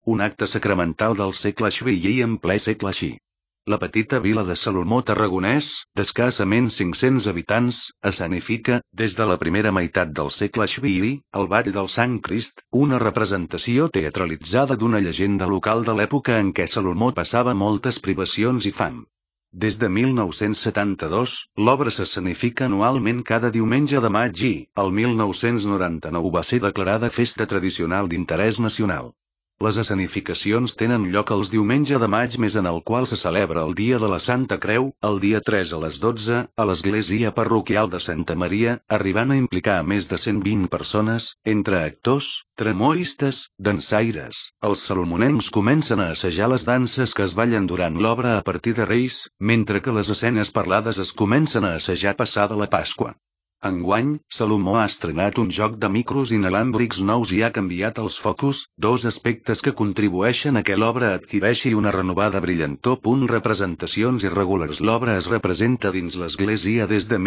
un acte sacramental del segle XVI en ple segle XVI. La petita vila de Salomó Tarragonès, d'escassament 500 habitants, escenifica, des de la primera meitat del segle XVI, el Ball del Sant Crist, una representació teatralitzada d'una llegenda local de l'època en què Salomó passava moltes privacions i fam. Des de 1972, l'obra s'escenifica anualment cada diumenge de maig i, el 1999 va ser declarada festa tradicional d'interès nacional. Les escenificacions tenen lloc els diumenge de maig mes en el qual se celebra el dia de la Santa Creu, el dia 3 a les 12, a l'església parroquial de Santa Maria, arribant a implicar a més de 120 persones, entre actors, tramoistes, dansaires. Els salomonencs comencen a assajar les danses que es ballen durant l'obra a partir de Reis, mentre que les escenes parlades es comencen a assajar passada la Pasqua. Enguany, Salomó ha estrenat un joc de micros inalàmbrics nous i ha canviat els focus, dos aspectes que contribueixen a que l'obra adquireixi una renovada brillantor. Representacions irregulars. L'obra es representa dins l'església des de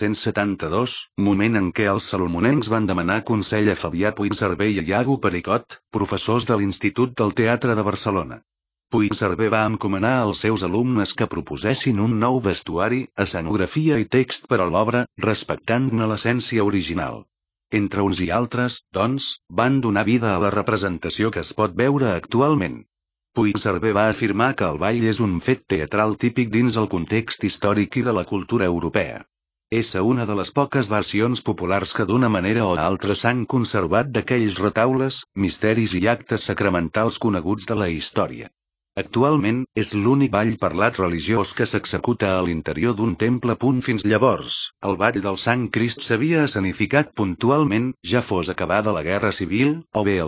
1972, moment en què els salomonencs van demanar consell a Fabià Puigcerver i a Iago Pericot, professors de l'Institut del Teatre de Barcelona. Puigcerver va encomanar als seus alumnes que proposessin un nou vestuari, escenografia i text per a l'obra, respectant-ne l'essència original. Entre uns i altres, doncs, van donar vida a la representació que es pot veure actualment. Puigcerver va afirmar que el ball és un fet teatral típic dins el context històric i de la cultura europea. És una de les poques versions populars que d'una manera o altra s'han conservat d'aquells retaules, misteris i actes sacramentals coneguts de la història. Actualment, és l'únic ball parlat religiós que s'executa a l'interior d'un temple. Fins llavors, el Ball del Sant Crist s'havia escenificat puntualment, ja fos acabada la Guerra Civil, o bé el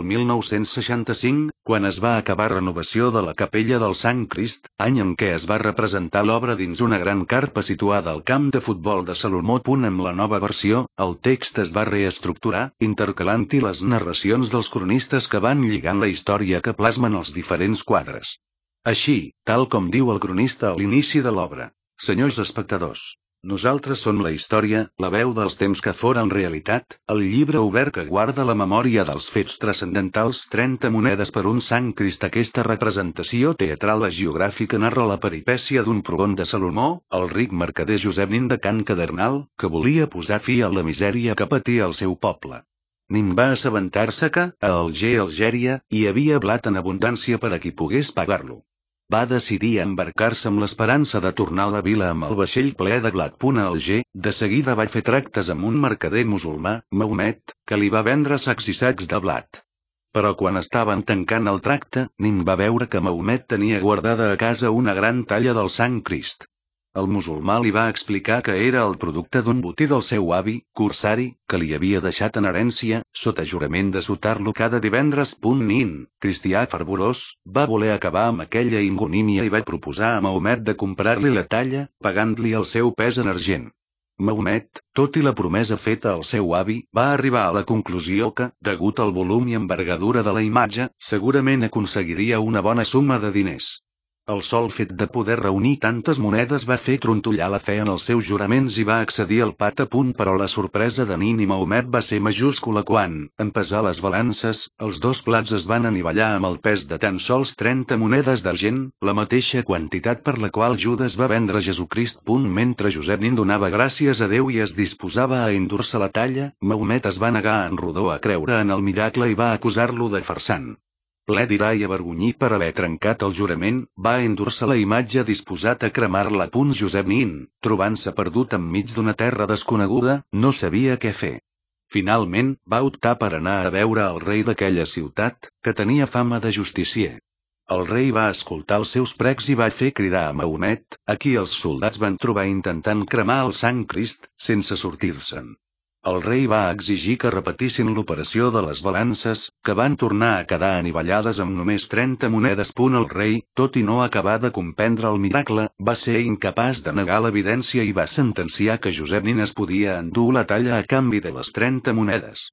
1965, quan es va acabar renovació de la Capella del Sant Crist, any en què es va representar l'obra dins una gran carpa situada al camp de futbol de Salomó. Amb la nova versió, el text es va reestructurar, intercalant-hi les narracions dels cronistes que van lligant la història que plasmen els diferents quadres. Així, tal com diu el cronista a l'inici de l'obra: senyors espectadors, nosaltres som la història, la veu dels temps que foren realitat, el llibre obert que guarda la memòria dels fets transcendentals. 30 monedes per un Sant Crist. Aquesta representació teatral geogràfica narra la peripècia d'un progon de Salomó, el ric mercader Josep Nin de Can Cadernal, que volia posar fi a la misèria que patia el seu poble. Nin va assabentar-se que, a Alger, Algèria, hi havia blat en abundància per a qui pogués pagar-lo. Va decidir embarcar-se amb l'esperança de tornar a la vila amb el vaixell ple de blat. A Alger, de seguida va fer tractes amb un mercader musulmà, Mahomet, que li va vendre sacs i sacs de blat. Però quan estaven tancant el tracte, Nin va veure que Mahomet tenia guardada a casa una gran talla del Sant Crist. El musulmà li va explicar que era el producte d'un botí del seu avi, corsari, que li havia deixat en herència, sota jurament de sotar-lo cada divendres. Nin, cristià fervorós, va voler acabar amb aquella ignomínia i va proposar a Mahomet de comprar-li la talla, pagant-li el seu pes en argent. Mahomet, tot i la promesa feta al seu avi, va arribar a la conclusió que, degut al volum i envergadura de la imatge, segurament aconseguiria una bona suma de diners. El sol fet de poder reunir tantes monedes va fer trontollar la fe en els seus juraments i va accedir al pat a punt. Però la sorpresa de Nin i Mahomet va ser majúscula quan, en pesar les balances, els dos plats es van anivellar amb el pes de tan sols 30 monedes d'argent, la mateixa quantitat per la qual Judes va vendre Jesucrist. Mentre Josep Nin donava gràcies a Déu i es disposava a endur-se la talla, Mahomet es va negar en rodó a creure en el miracle i va acusar-lo de farsant. Ple d'ira i avergonyit per haver trencat el jurament, va endur-se la imatge disposat a cremar-la. Josep Nin, trobant-se perdut enmig d'una terra desconeguda, no sabia què fer. Finalment, va optar per anar a veure el rei d'aquella ciutat, que tenia fama de justicier. El rei va escoltar els seus precs i va fer cridar a Mahomet, a qui els soldats van trobar intentant cremar el Sant Crist, sense sortir-se'n. El rei va exigir que repetissin l'operació de les balances, que van tornar a quedar anivellades amb només 30 monedes. El rei, tot i no acabar de comprendre el miracle, va ser incapaç de negar l'evidència i va sentenciar que Josep Nin es podia endur la talla a canvi de les 30 monedes.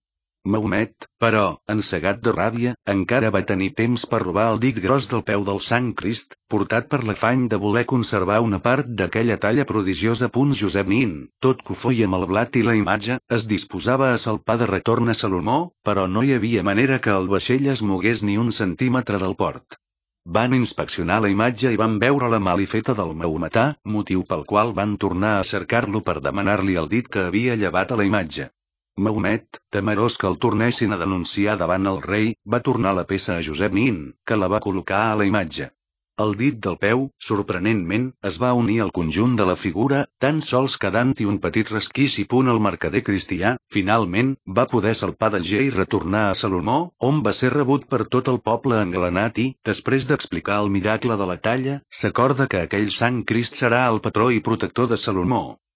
Mahomet, però, encegat de ràbia, encara va tenir temps per robar el dit gros del peu del Sant Crist, portat per l'afany de voler conservar una part d'aquella talla prodigiosa. Josep Nin, tot cofoi amb el blat i la imatge, es disposava a salpar de retorn a Salomó, però no hi havia manera que el vaixell es mogués ni un centímetre del port. Van inspeccionar la imatge i van veure la malifeta del mahometà, motiu pel qual van tornar a cercar-lo per demanar-li el dit que havia llevat a la imatge. Mahomet, temerós que el tornessin a denunciar davant el rei, va tornar la peça a Josep Nin, que la va col·locar a la imatge. El dit del peu, sorprenentment, es va unir al conjunt de la figura, tan sols quedant-hi un petit resquici. El mercader cristià, finalment, va poder salpar de G i retornar a Salomó, on va ser rebut per tot el poble engalanat i, després d'explicar el miracle de la talla, s'acorda que aquell Sant Crist serà el patró i protector de Salomó.